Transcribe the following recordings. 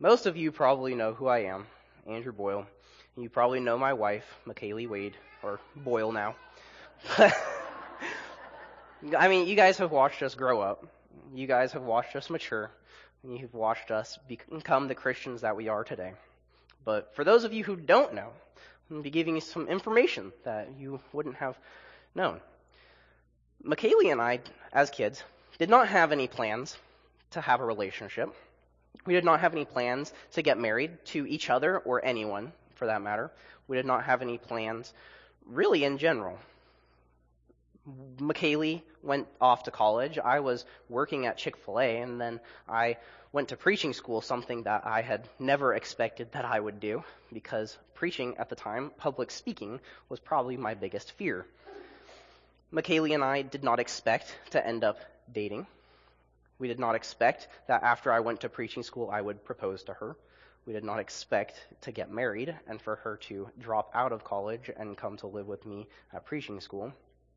Most of you probably know who I am, Andrew Boyle. You probably know my wife, McKaylee Wade, or Boyle now. I mean, you guys have watched us grow up. You guys have watched us mature. And you've watched us become the Christians that we are today. But for those of you who don't know, I'm going to be giving you some information that you wouldn't have known. McKaylee and I, as kids, did not have any plans to have a relationship. We did not have any plans to get married to each other or anyone, for that matter. We did not have any plans, really, in general. McKaylee went off to college. I was working at Chick-fil-A, and then I went to preaching school, something that I had never expected that I would do, because preaching at the time, public speaking, was probably my biggest fear. McKaylee and I did not expect to end up dating. We did not expect that after I went to preaching school, I would propose to her. We did not expect to get married and for her to drop out of college and come to live with me at preaching school.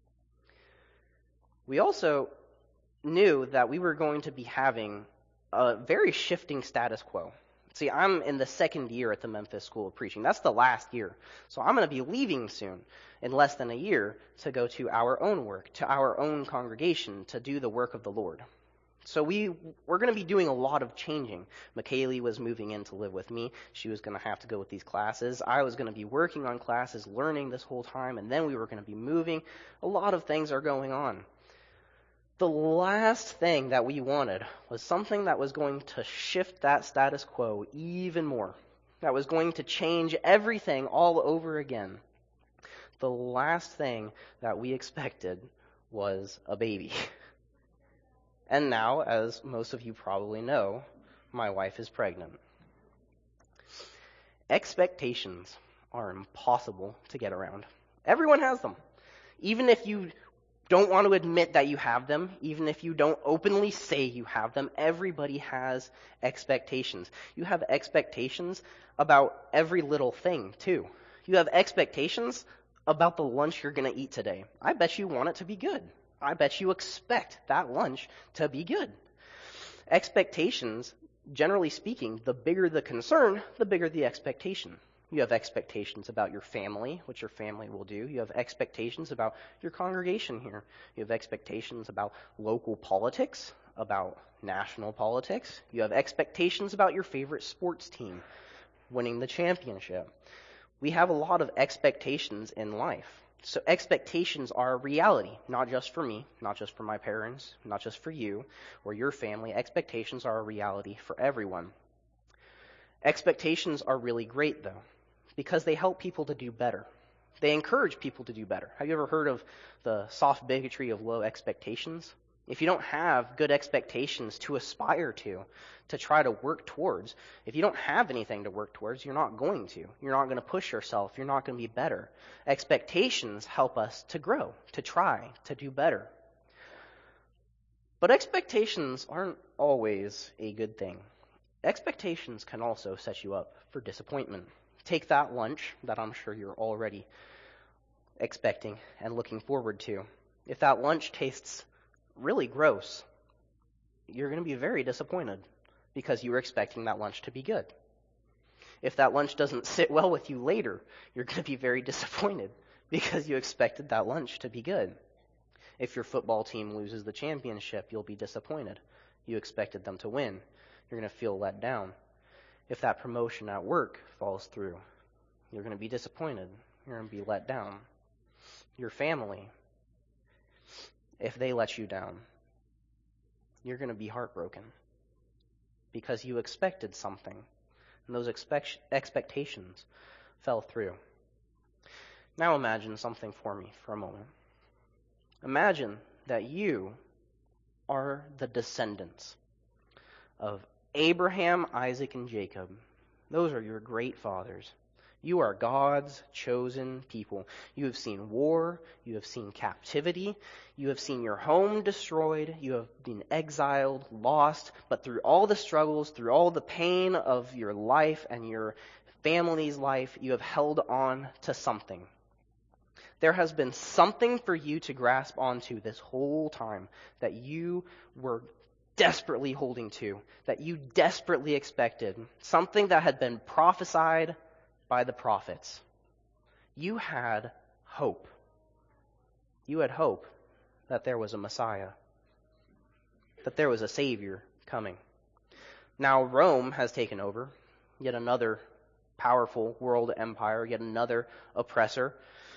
We also knew that we were going to be having a very shifting status quo. See, I'm in the second year at the Memphis School of Preaching. That's the last year. So I'm going to be leaving soon, in less than a year, to go to our own work, to our own congregation, to do the work of the Lord. So we're going to be doing a lot of changing. McKaylee was moving in to live with me. She was going to have to go with these classes. I was going to be working on classes, learning this whole time, and then we were going to be moving. A lot of things are going on. The last thing that we wanted was something that was going to shift that status quo even more, that was going to change everything all over again. The last thing that we expected was a baby. And now, as most of you probably know, my wife is pregnant. Expectations are impossible to get around. Everyone has them. Even if you don't want to admit that you have them, even if you don't openly say you have them, everybody has expectations. You have expectations about every little thing, too. You have expectations about the lunch you're going to eat today. I bet you want it to be good. I bet you expect that lunch to be good. Expectations, generally speaking, the bigger the concern, the bigger the expectation. You have expectations about your family, what your family will do. You have expectations about your congregation here. You have expectations about local politics, about national politics. You have expectations about your favorite sports team winning the championship. We have a lot of expectations in life. So expectations are a reality, not just for me, not just for my parents, not just for you or your family. Expectations are a reality for everyone. Expectations are really great, though, because they help people to do better. They encourage people to do better. Have you ever heard of the soft bigotry of low expectations? If you don't have good expectations to aspire to try to work towards, if you don't have anything to work towards, you're not going to. You're not going to push yourself. You're not going to be better. Expectations help us to grow, to try, to do better. But expectations aren't always a good thing. Expectations can also set you up for disappointment. Take that lunch that I'm sure you're already expecting and looking forward to. If that lunch tastes really gross, you're going to be very disappointed because you were expecting that lunch to be good. If that lunch doesn't sit well with you later, you're going to be very disappointed because you expected that lunch to be good. If your football team loses the championship, you'll be disappointed. You expected them to win. You're going to feel let down. If that promotion at work falls through, you're going to be disappointed. You're going to be let down. Your family, if they let you down, you're going to be heartbroken because you expected something, and those expectations fell through. Now imagine something for me for a moment. Imagine that you are the descendants of Abraham, Isaac, and Jacob. Those are your great fathers. You are God's chosen people. You have seen war. You have seen captivity. You have seen your home destroyed. You have been exiled, lost. But through all the struggles, through all the pain of your life and your family's life, you have held on to something. There has been something for you to grasp onto this whole time that you were desperately holding to, that you desperately expected, something that had been prophesied by the prophets. You had hope. You had hope that there was a Messiah, that there was a Savior coming. Now Rome has taken over, yet another powerful world empire, yet another oppressor.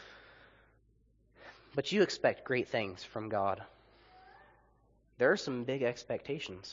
But you expect great things from God. There are some big expectations.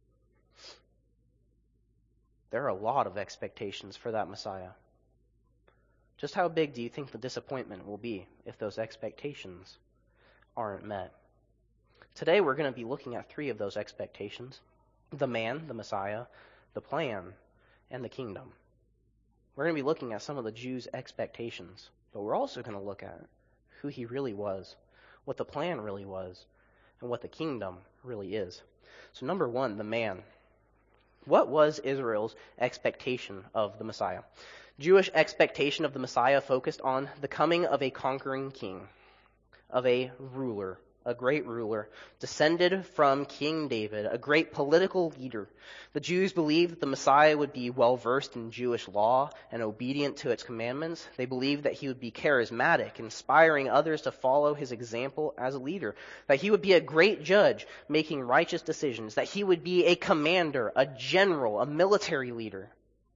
There are a lot of expectations for that Messiah. Just how big do you think the disappointment will be if those expectations aren't met? Today we're going to be looking at 3 of those expectations: the man, the Messiah, the plan, and the kingdom. We're going to be looking at some of the Jews' expectations, but we're also going to look at who he really was, what the plan really was, and what the kingdom really is. So number 1, the man. What was Israel's expectation of the Messiah? Jewish expectation of the Messiah focused on the coming of a conquering king, of a ruler, a great ruler, descended from King David, a great political leader. The Jews believed that the Messiah would be well-versed in Jewish law and obedient to its commandments. They believed that he would be charismatic, inspiring others to follow his example as a leader, that he would be a great judge, making righteous decisions, that he would be a commander, a general, a military leader.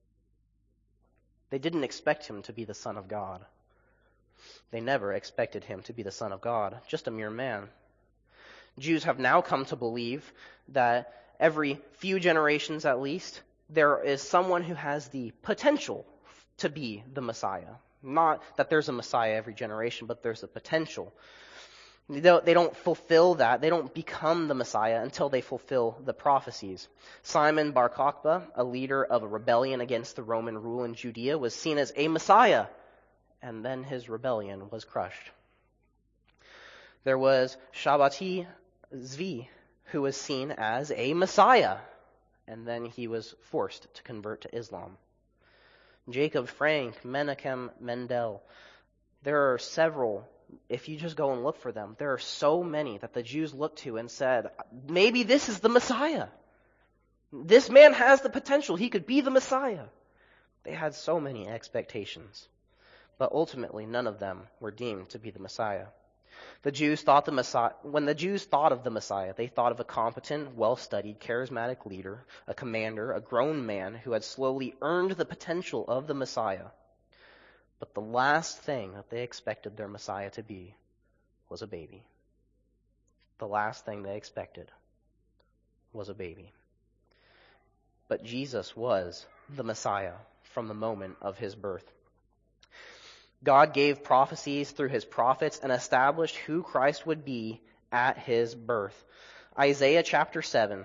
They didn't expect him to be the Son of God. They never expected him to be the Son of God, just a mere man. Jews have now come to believe that every few generations at least, there is someone who has the potential to be the Messiah. Not that there's a Messiah every generation, but there's a potential. They don't fulfill that. They don't become the Messiah until they fulfill the prophecies. Simon Bar Kokhba, a leader of a rebellion against the Roman rule in Judea, was seen as a Messiah, and then his rebellion was crushed. There was Shabbati Zvi, who was seen as a Messiah, and then he was forced to convert to Islam. Jacob Frank, Menachem Mendel. There are several. If you just go and look for them, there are so many that the Jews looked to and said, maybe this is the Messiah. This man has the potential. He could be the Messiah. They had so many expectations, but ultimately none of them were deemed to be the Messiah. The Jews thought the Messiah, when the Jews thought of the Messiah, they thought of a competent, well-studied, charismatic leader, a commander, a grown man who had slowly earned the potential of the Messiah. But the last thing that they expected their Messiah to be was a baby. The last thing they expected was a baby. But Jesus was the Messiah from the moment of his birth. God gave prophecies through his prophets and established who Christ would be at his birth. Isaiah chapter 7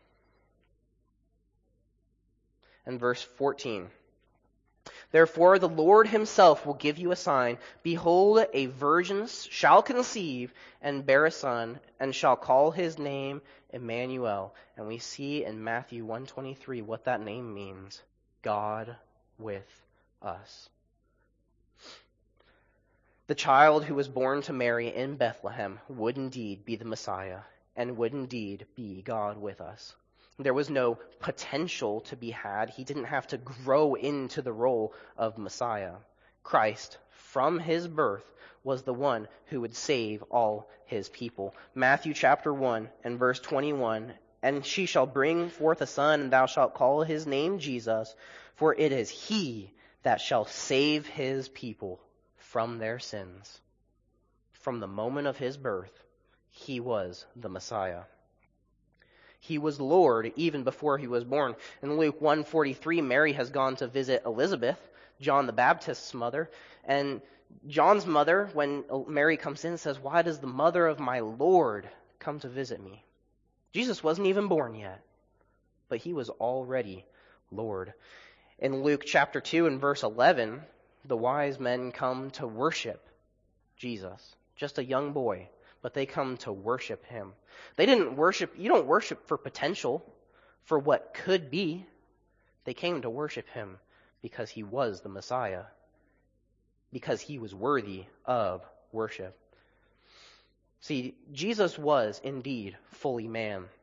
and verse 14. Therefore the Lord himself will give you a sign. Behold, a virgin shall conceive and bear a son, and shall call his name Emmanuel. And we see in Matthew 1:23 what that name means. God with us. The child who was born to Mary in Bethlehem would indeed be the Messiah, and would indeed be God with us. There was no potential to be had. He didn't have to grow into the role of Messiah. Christ, from his birth, was the one who would save all his people. Matthew chapter 1 and verse 21, and she shall bring forth a son, and thou shalt call his name Jesus, for it is he that shall save his people from their sins. From the moment of his birth, he was the Messiah. He was Lord even before he was born. In Luke 1:43, Mary has gone to visit Elizabeth, John the Baptist's mother. And John's mother, when Mary comes in, says, "Why does the mother of my Lord come to visit me?" Jesus wasn't even born yet, but he was already Lord. In Luke chapter 2 and verse 11, the wise men come to worship Jesus, just a young boy, but they come to worship him. They didn't worship, you don't worship for potential, for what could be. They came to worship him because he was the Messiah, because he was worthy of worship. See, Jesus was indeed fully man.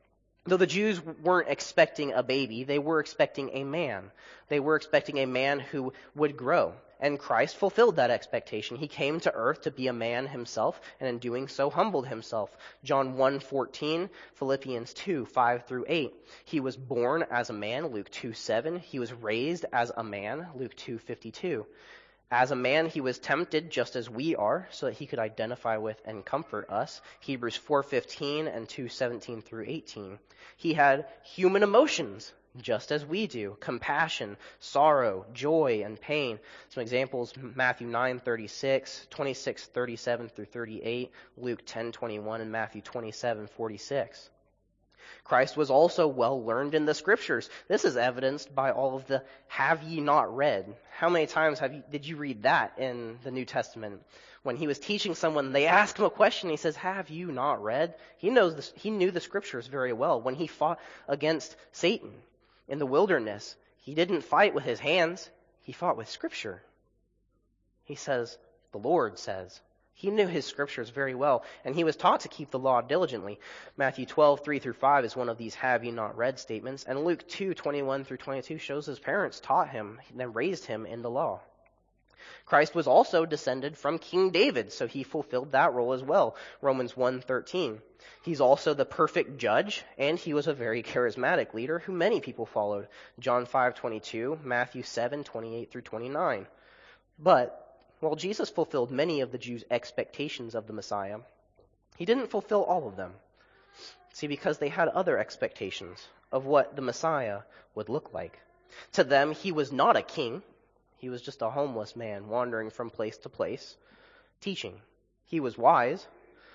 Though the Jews weren't expecting a baby, they were expecting a man. They were expecting a man who would grow. And Christ fulfilled that expectation. He came to earth to be a man himself, and in doing so humbled himself. John 1:14, Philippians 2:5 through 8. He was born as a man, Luke 2:7. He was raised as a man, Luke 2:52. As a man, he was tempted just as we are, so that he could identify with and comfort us. Hebrews 4:15 and 2:17 through 18. He had human emotions, just as we do: compassion, sorrow, joy, and pain. Some examples: Matthew 9:36, 26:37 through 38, Luke 10:21, and Matthew 27:46. Christ was also well learned in the scriptures. This is evidenced by all of the "have ye not read." How many times did you read that in the New Testament? When he was teaching someone, they asked him a question, he says, "Have you not read?" He knew the scriptures very well. When he fought against Satan in the wilderness, he didn't fight with his hands, he fought with scripture. He says, "The Lord says." He knew his scriptures very well, and he was taught to keep the law diligently. Matthew 12:3 through 5 is one of these "have you not read" statements, and Luke 2:21 through 22 shows his parents taught him and then raised him in the law. Christ was also descended from King David, so he fulfilled that role as well. Romans 1:13. He's also the perfect judge, and he was a very charismatic leader who many people followed. John 5:22, Matthew 7:28 through 29. But while Jesus fulfilled many of the Jews' expectations of the Messiah, he didn't fulfill all of them. See, because they had other expectations of what the Messiah would look like. To them, he was not a king. He was just a homeless man wandering from place to place, teaching. He was wise,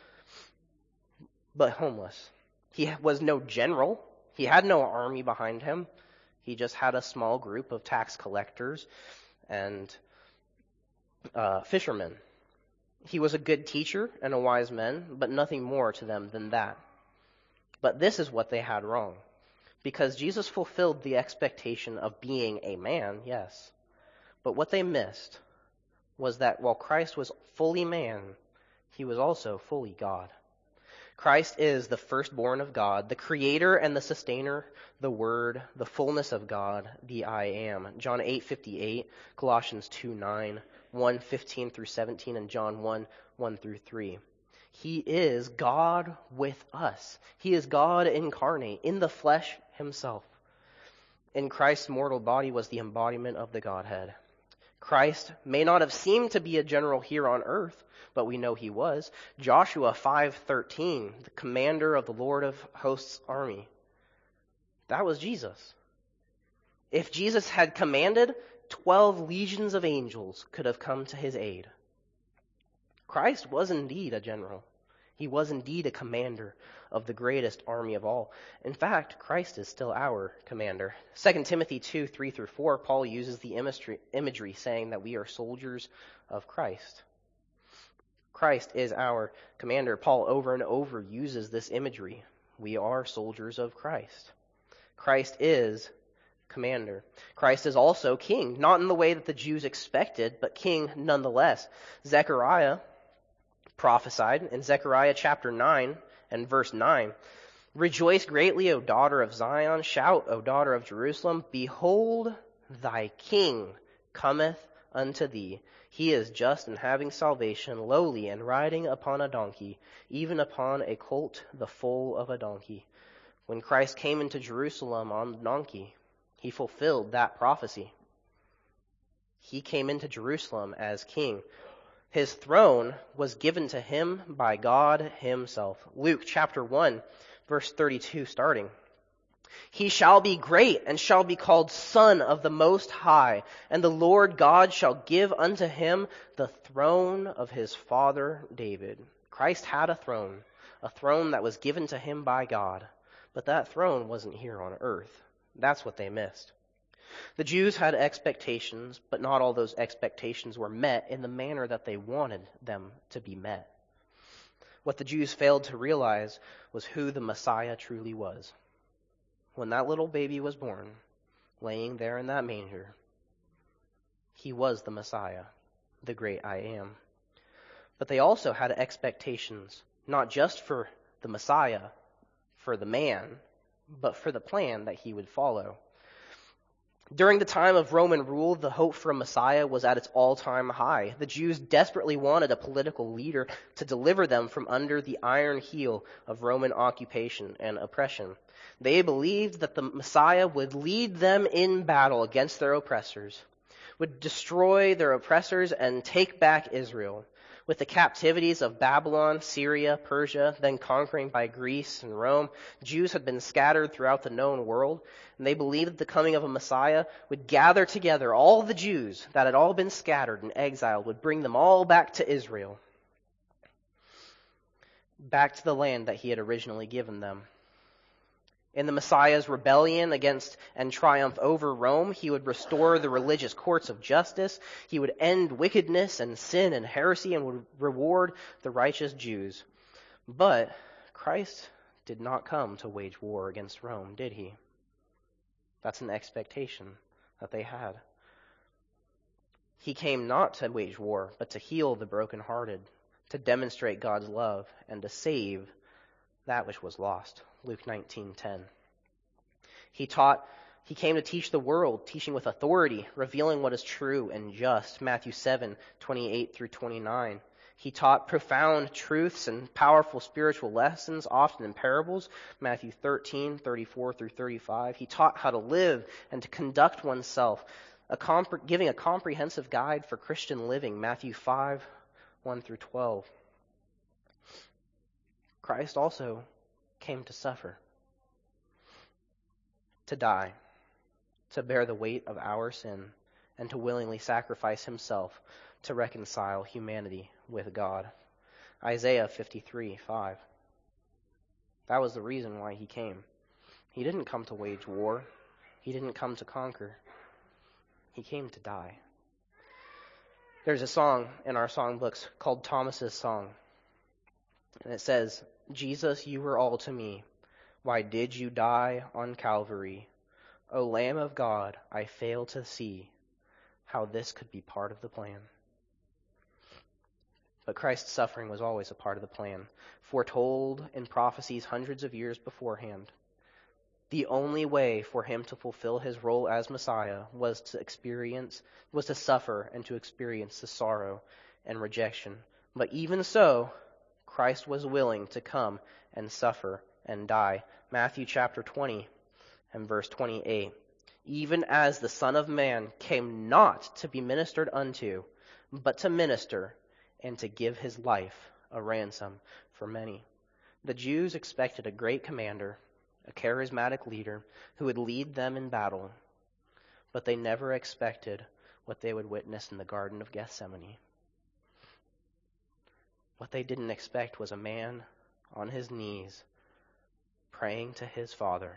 but homeless. He was no general. He had no army behind him. He just had a small group of tax collectors and fishermen. He was a good teacher and a wise man, but nothing more to them than that. But this is what they had wrong. Because Jesus fulfilled the expectation of being a man, yes. But what they missed was that while Christ was fully man, he was also fully God. Christ is the firstborn of God, the creator and the sustainer, the Word, the fullness of God, the I am. John 8:58, Colossians 2:9, 1:15 through 17, and John 1:1 through 3. He is God with us. He is God incarnate, in the flesh himself. In Christ's mortal body was the embodiment of the Godhead. Christ may not have seemed to be a general here on earth, but we know he was. Joshua 5:13, the commander of the Lord of hosts' army. That was Jesus. If Jesus had commanded, 12 legions of angels could have come to his aid. Christ was indeed a general. He was indeed a commander of the greatest army of all. In fact, Christ is still our commander. 2 Timothy 2:3 through 4, Paul uses the imagery saying that we are soldiers of Christ. Christ is our commander. Paul over and over uses this imagery. We are soldiers of Christ. Christ is commander. Christ is also king, not in the way that the Jews expected, but king nonetheless. Zechariah prophesied in Zechariah chapter 9 and verse 9, "Rejoice greatly, O daughter of Zion. Shout, O daughter of Jerusalem. Behold, thy king cometh unto thee. He is just and having salvation, lowly and riding upon a donkey, even upon a colt, the foal of a donkey." When Christ came into Jerusalem on the donkey, he fulfilled that prophecy. He came into Jerusalem as king. His throne was given to him by God himself. Luke chapter 1, verse 32 starting. "He shall be great and shall be called Son of the Most High, and the Lord God shall give unto him the throne of his father David." Christ had a throne that was given to him by God, but that throne wasn't here on earth. That's what they missed. The Jews had expectations, but not all those expectations were met in the manner that they wanted them to be met. What the Jews failed to realize was who the Messiah truly was. When that little baby was born, laying there in that manger, he was the Messiah, the great I am. But they also had expectations, not just for the Messiah, for the man, but for the plan that he would follow. During the time of Roman rule, the hope for a Messiah was at its all-time high. The Jews desperately wanted a political leader to deliver them from under the iron heel of Roman occupation and oppression. They believed that the Messiah would lead them in battle against their oppressors, would destroy their oppressors and take back Israel. With the captivities of Babylon, Syria, Persia, then conquering by Greece and Rome, Jews had been scattered throughout the known world, and they believed that the coming of a Messiah would gather together all the Jews that had all been scattered and exiled, would bring them all back to Israel, back to the land that he had originally given them. In the Messiah's rebellion against and triumph over Rome, he would restore the religious courts of justice. He would end wickedness and sin and heresy and would reward the righteous Jews. But Christ did not come to wage war against Rome, did he? That's an expectation that they had. He came not to wage war, but to heal the brokenhearted, to demonstrate God's love, and to save that which was lost. Luke 19:10. He came to teach the world, teaching with authority, revealing what is true and just. Matthew 7:28 through 29. He taught profound truths and powerful spiritual lessons, often in parables. Matthew 13:34 through 35. He taught how to live and to conduct oneself, giving a comprehensive guide for Christian living. Matthew 5:1 through 12. Christ also came to suffer, to die, to bear the weight of our sin, and to willingly sacrifice himself to reconcile humanity with God. Isaiah 53:5. That was the reason why he came. He didn't come to wage war. He didn't come to conquer. He came to die. There's a song in our songbooks called Thomas's Song. And it says, "Jesus, you were all to me. Why did you die on Calvary? O Lamb of God, I fail to see how this could be part of the plan." But Christ's suffering was always a part of the plan, foretold in prophecies hundreds of years beforehand. The only way for him to fulfill his role as Messiah was to suffer and to experience the sorrow and rejection. But even so, Christ was willing to come and suffer and die. Matthew chapter 20 and verse 28. Even as the Son of Man came not to be ministered unto, but to minister and to give his life a ransom for many. The Jews expected a great commander, a charismatic leader who would lead them in battle, but they never expected what they would witness in the Garden of Gethsemane. What they didn't expect was a man on his knees praying to his Father,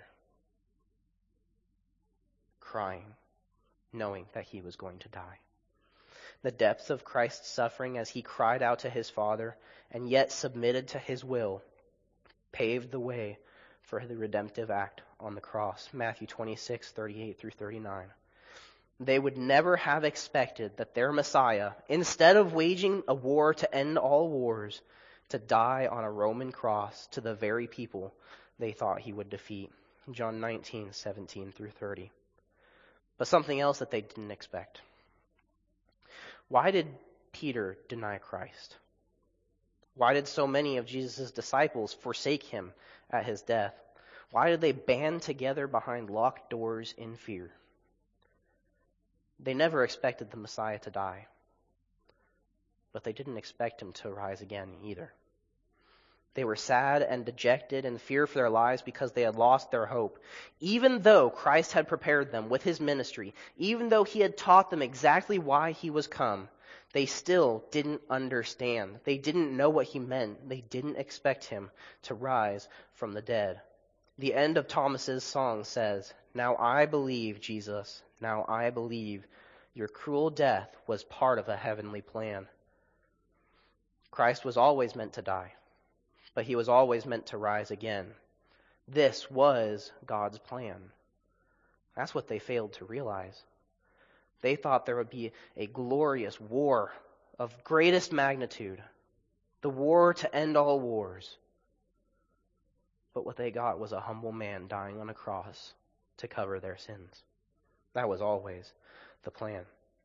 crying, knowing that he was going to die. The depth of Christ's suffering as he cried out to his Father and yet submitted to his will paved the way for the redemptive act on the cross. Matthew 26:38 through 39. They would never have expected that their Messiah, instead of waging a war to end all wars, to die on a Roman cross to the very people they thought he would defeat. John 19:17 through 30. But something else that they didn't expect. Why did Peter deny Christ? Why did so many of Jesus' disciples forsake him at his death? Why did they band together behind locked doors in fear? They never expected the Messiah to die, but they didn't expect him to rise again either. They were sad and dejected and fear for their lives because they had lost their hope. Even though Christ had prepared them with his ministry, even though he had taught them exactly why he was come, they still didn't understand. They didn't know what he meant. They didn't expect him to rise from the dead. The end of Thomas's song says, "Now I believe, Jesus, now I believe your cruel death was part of a heavenly plan." Christ was always meant to die, but he was always meant to rise again. This was God's plan. That's what they failed to realize. They thought there would be a glorious war of greatest magnitude, the war to end all wars. But what they got was a humble man dying on a cross to cover their sins. That was always the plan.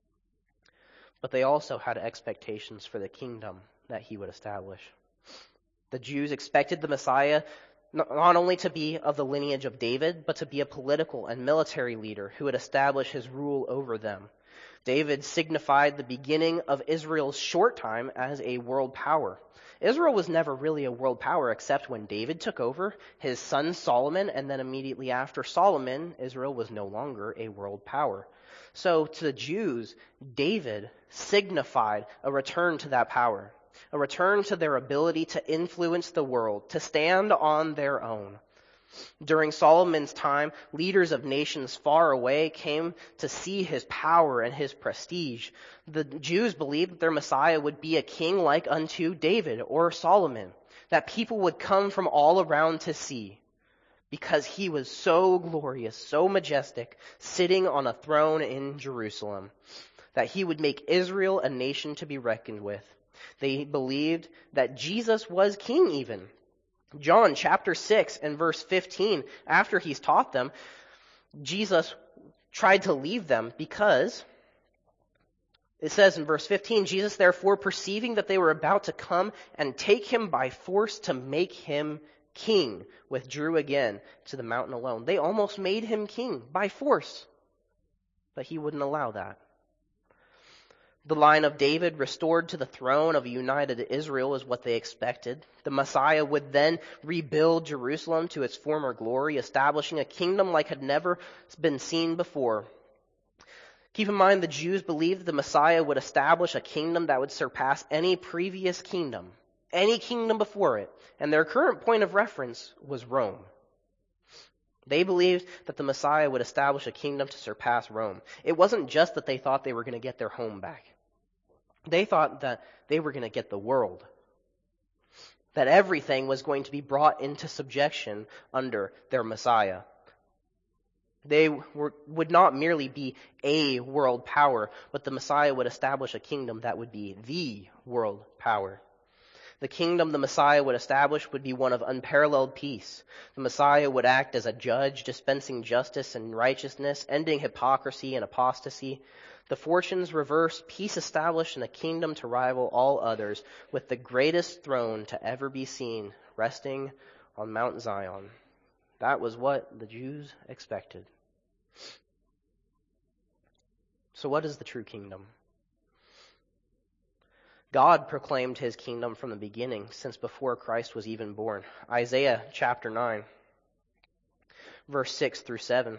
But they also had expectations for the kingdom that he would establish. The Jews expected the Messiah not only to be of the lineage of David, but to be a political and military leader who would establish his rule over them. David signified the beginning of Israel's short time as a world power. Israel was never really a world power except when David took over, his son Solomon, and then immediately after Solomon, Israel was no longer a world power. So to the Jews, David signified a return to that power, a return to their ability to influence the world, to stand on their own. During Solomon's time, leaders of nations far away came to see his power and his prestige. The Jews believed that their Messiah would be a king like unto David or Solomon, that people would come from all around to see, because he was so glorious, so majestic, sitting on a throne in Jerusalem, that he would make Israel a nation to be reckoned with. They believed that Jesus was king even. John chapter 6 and verse 15, after he's taught them, Jesus tried to leave them because it says in verse 15, Jesus therefore perceiving that they were about to come and take him by force to make him king, withdrew again to the mountain alone. They almost made him king by force, but he wouldn't allow that. The line of David restored to the throne of a united Israel is what they expected. The Messiah would then rebuild Jerusalem to its former glory, establishing a kingdom like had never been seen before. Keep in mind, the Jews believed the Messiah would establish a kingdom that would surpass any previous kingdom, any kingdom before it, and their current point of reference was Rome. They believed that the Messiah would establish a kingdom to surpass Rome. It wasn't just that they thought they were going to get their home back. They thought that they were going to get the world, that everything was going to be brought into subjection under their Messiah. They would not merely be a world power, but the Messiah would establish a kingdom that would be the world power. The kingdom the Messiah would establish would be one of unparalleled peace. The Messiah would act as a judge, dispensing justice and righteousness, ending hypocrisy and apostasy. The fortunes reversed, peace established, and a kingdom to rival all others, with the greatest throne to ever be seen, resting on Mount Zion. That was what the Jews expected. So what is the true kingdom? God proclaimed his kingdom from the beginning, since before Christ was even born. Isaiah chapter 9, verse 6 through 7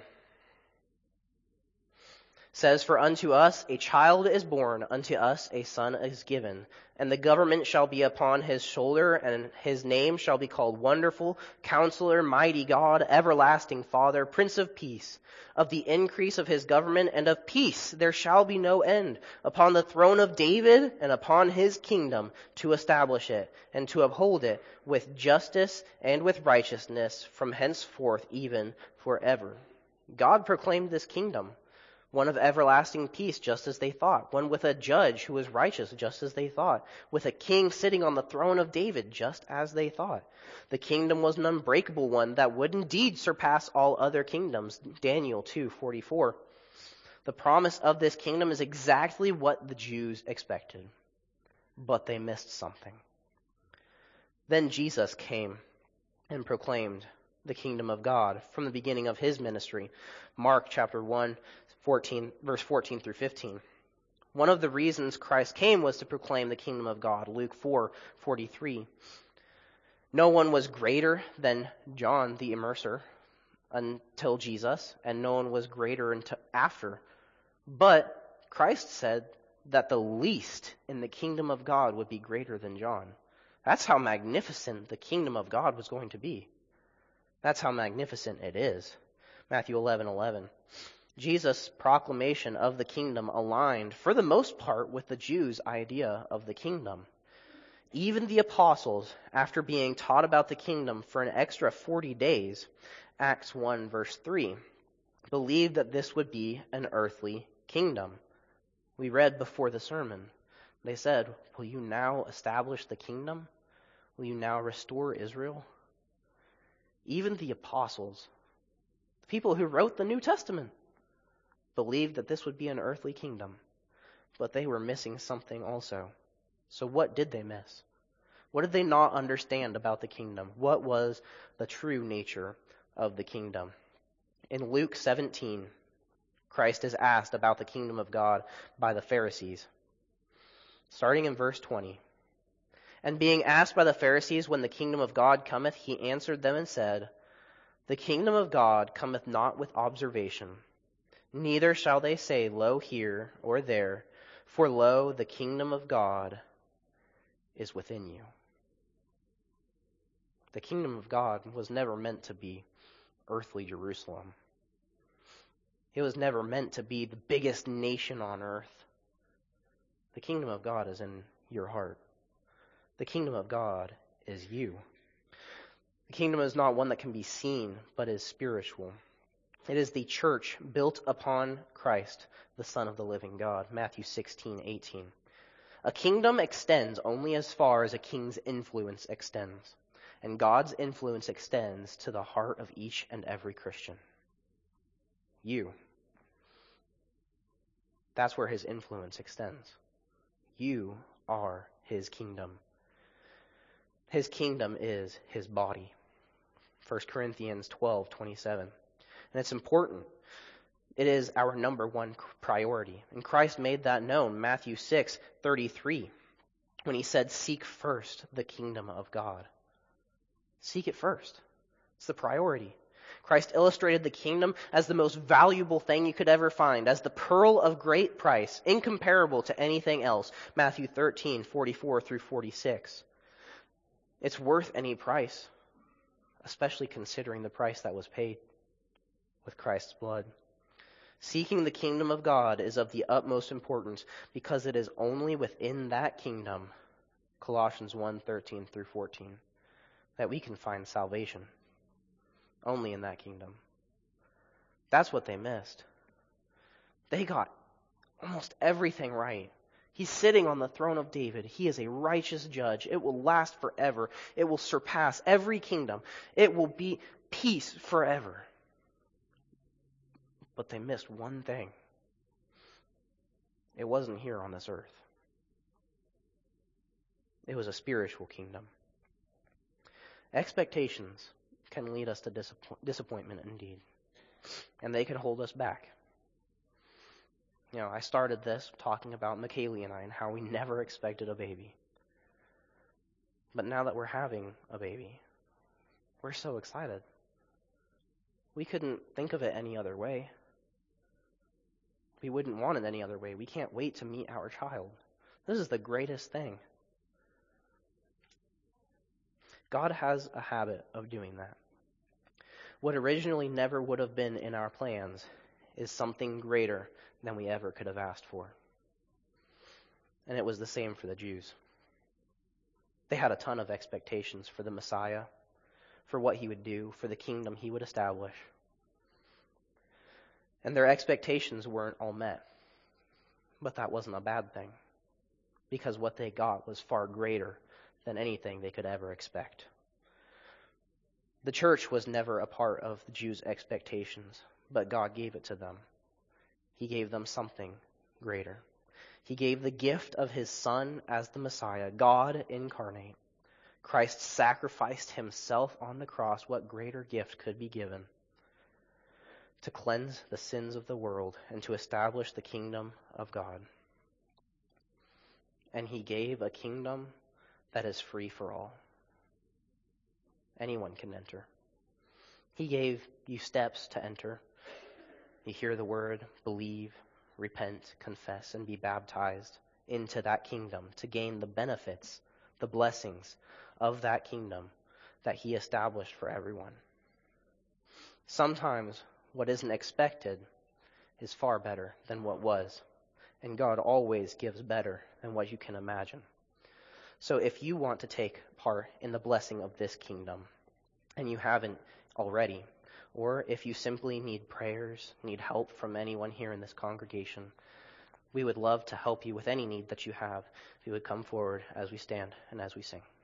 says, "For unto us a child is born, unto us a son is given, and the government shall be upon his shoulder, and his name shall be called Wonderful, Counselor, Mighty God, Everlasting Father, Prince of Peace. Of the increase of his government and of peace there shall be no end, upon the throne of David and upon his kingdom, to establish it and to uphold it with justice and with righteousness from henceforth even forever." God proclaimed this kingdom, one of everlasting peace, just as they thought, one with a judge who was righteous, just as they thought, with a king sitting on the throne of David, just as they thought. The kingdom was an unbreakable one that would indeed surpass all other kingdoms. Daniel 2:44. The promise of this kingdom is exactly what the Jews expected, but they missed something. Then Jesus came and proclaimed the kingdom of God from the beginning of his ministry. Mark chapter 1, verse 14 through 15. One of the reasons Christ came was to proclaim the kingdom of God. Luke 4:43. No one was greater than John the Immerser until Jesus, and no one was greater until after. But Christ said that the least in the kingdom of God would be greater than John. That's how magnificent the kingdom of God was going to be. That's how magnificent it is. Matthew 11:11. Jesus' proclamation of the kingdom aligned, for the most part, with the Jews' idea of the kingdom. Even the apostles, after being taught about the kingdom for an extra 40 days, Acts 1 verse 3, believed that this would be an earthly kingdom. We read before the sermon. They said, "Will you now establish the kingdom? Will you now restore Israel?" Even the apostles, the people who wrote the New Testament, believed that this would be an earthly kingdom, but they were missing something also. So what did they miss? What did they not understand about the kingdom? What was the true nature of the kingdom? In Luke 17, Christ is asked about the kingdom of God by the Pharisees. Starting in verse 20. And being asked by the Pharisees when the kingdom of God cometh, he answered them and said, The kingdom of God cometh not with observation, neither shall they say, Lo here or there, for lo, the kingdom of God is within you. The kingdom of God was never meant to be earthly Jerusalem. It was never meant to be the biggest nation on earth. The kingdom of God is in your heart. The kingdom of God is you. The kingdom is not one that can be seen, but is spiritual. It is the church built upon Christ, the Son of the living God. Matthew 16:18. A kingdom extends only as far as a king's influence extends. And God's influence extends to the heart of each and every Christian. You. That's where his influence extends. You are his kingdom. His kingdom is his body. 1 Corinthians 12:27. And it's important. It is our number one priority. And Christ made that known, Matthew 6:33, when he said, Seek first the kingdom of God. Seek it first. It's the priority. Christ illustrated the kingdom as the most valuable thing you could ever find, as the pearl of great price, incomparable to anything else. Matthew 13:44 through 46. It's worth any price, especially considering the price that was paid with Christ's blood. Seeking the kingdom of God is of the utmost importance because it is only within that kingdom, Colossians 1:13 through 14, that we can find salvation. Only in that kingdom. That's what they missed. They got almost everything right. He's sitting on the throne of David. He is a righteous judge. It will last forever. It will surpass every kingdom. It will be peace forever. But they missed one thing. It wasn't here on this earth. It was a spiritual kingdom. Expectations can lead us to disappointment indeed. And they can hold us back. You know, I started this talking about McKaylee and I and how we never expected a baby. But now that we're having a baby, we're so excited. We couldn't think of it any other way. We wouldn't want it any other way. We can't wait to meet our child. This is the greatest thing. God has a habit of doing that. What originally never would have been in our plans is something greater than we ever could have asked for. And it was the same for the Jews. They had a ton of expectations for the Messiah, for what he would do, for the kingdom he would establish. And their expectations weren't all met. But that wasn't a bad thing, because what they got was far greater than anything they could ever expect. The church was never a part of the Jews' expectations, but God gave it to them. He gave them something greater. He gave the gift of his Son as the Messiah, God incarnate. Christ sacrificed himself on the cross. What greater gift could be given? To cleanse the sins of the world and to establish the kingdom of God. And he gave a kingdom that is free for all. Anyone can enter. He gave you steps to enter. You hear the word, believe, repent, confess, and be baptized into that kingdom to gain the benefits, the blessings of that kingdom that he established for everyone. Sometimes what isn't expected is far better than what was, and God always gives better than what you can imagine. So if you want to take part in the blessing of this kingdom, and you haven't already, or if you simply need prayers, need help from anyone here in this congregation, we would love to help you with any need that you have if you would come forward as we stand and as we sing.